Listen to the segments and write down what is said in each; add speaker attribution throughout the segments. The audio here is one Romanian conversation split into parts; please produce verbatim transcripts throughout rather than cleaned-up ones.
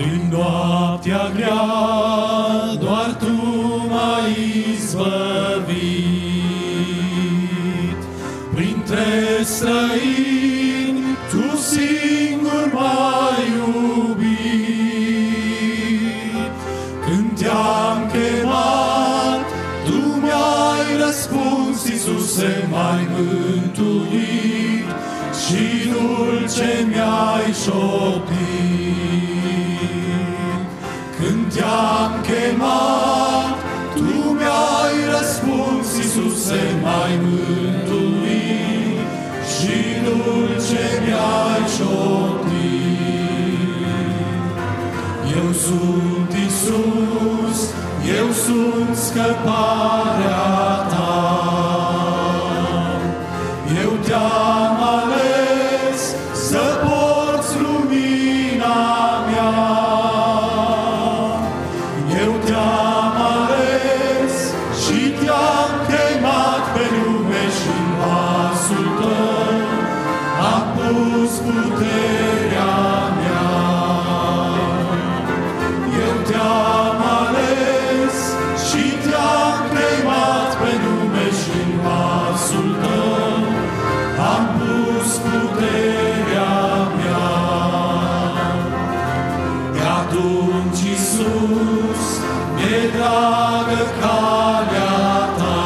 Speaker 1: În noaptea grea doar Tu m-ai izbăvit. Printre străini Tu singur m-ai iubit. Când Te-am chemat, Tu mi-ai răspuns, Iisuse, m-ai mântuit și dulce mi-ai șoptit. Când Te-am chemat, Tu mi-ai răspuns, Iisuse, m-ai mântuit și dulce mi-ai șoptit. Eu sunt Iisus, eu sunt scăparea Ta. Eu Te-am ales să porți lumina mea. Eu Te-am ales și Te-am chemat pe lume și-n vasul Tău am pus puterea mea. Eu Te-am ales și Te-am chemat pe lume și-n vasul Tău am pus puterea mea. De atunci, Iisus, mi-e dragă calea Ta.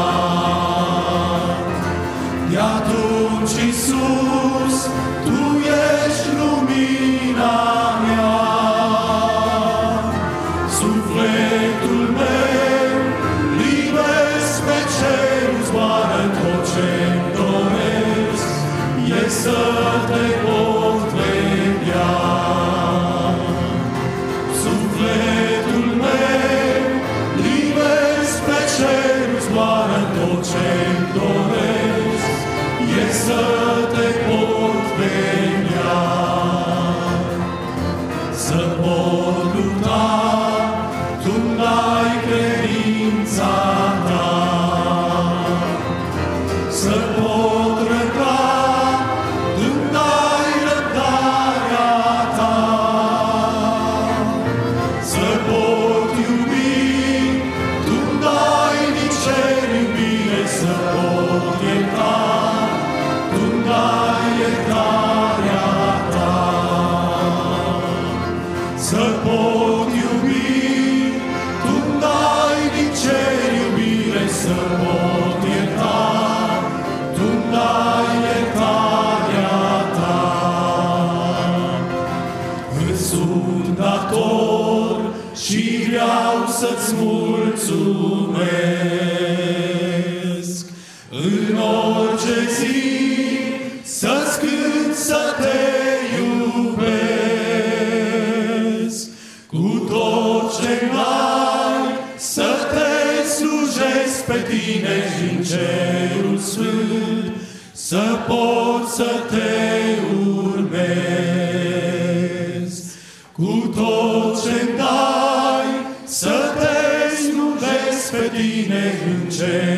Speaker 1: De atunci, Iisus, Tu ești lumina mea. Sufletul meu livesc pe cer, zboară tot ce-mi doresc, e să Te pot vedea. Sufletul meu livesc pe cer, zboară tot ce-mi doresc, e să Te pot vedea. Să pot lupta, Tu-mi dai credința Ta. Să pot răbda, Tu-mi dai răbdarea Ta. Să pot iubi, Tu-mi dai din cer iubire. Să pot ierta, Tu-mi dai iertarea Ta. Să pot iubi, Tu-mi dai din cer iubire. Să pot ierta, Tu-mi dai iertarea Ta. Îți sunt dator și vreau să-ți mulțumesc. În orice zi să-ți cânt, să Te iubesc. Cu tot ce-mi ai să Te slujesc pe Tine din cerul sfânt, să pot să Te urmez. Cu tot ce-mi dai să Te slujesc pe Tine în cer